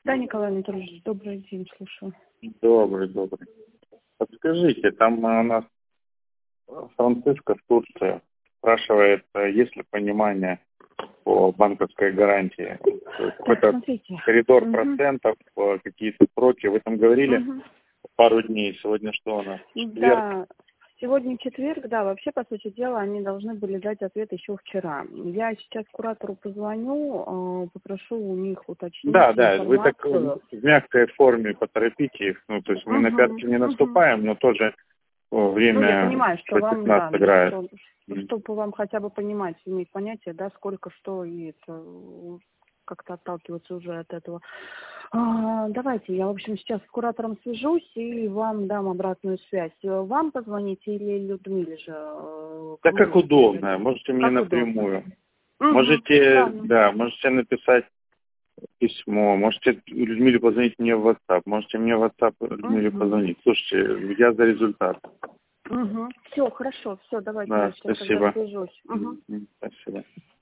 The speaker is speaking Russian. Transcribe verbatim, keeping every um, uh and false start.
Да, Николай Анатольевич, добрый день, слушаю. Добрый, добрый. Подскажите, там у нас Франциско в Турции спрашивает, есть ли понимание по банковской гарантии. Какой-то смотрите. коридор Мгм. процентов, какие-то сроки. Вы там говорили Мгм. пару дней. Сегодня что у нас? Четверг. Да, сегодня четверг, да, вообще, по сути дела, они должны были дать ответ еще вчера. Я сейчас куратору позвоню, э, попрошу у них уточнить Да, да, вы так информацию. в мягкой форме поторопите их. Ну, то есть мы на Мгм, пятки не мгм. наступаем, но тоже о, Ну, я время понимаю, что вам, шестнадцать да, играет. что, чтобы вам хотя бы понимать, иметь понятие, да, сколько, что, и это, как-то отталкиваться уже от этого. А, давайте, я, в общем, сейчас с куратором свяжусь и вам дам обратную связь. Вам позвонить или Людмиле же? э, Да Кому как лучше удобно, передать? можете мне Как удобно. напрямую. Угу. Можете, Ладно. да, можете написать письмо, можете Людмиле позвонить мне в WhatsApp, можете мне в WhatsApp Людмиле Угу. позвонить. Слушайте, я за результат. Угу. Все, хорошо, все, давайте Да, я сейчас тогда спасибо. свяжусь. Угу. Мгм, спасибо.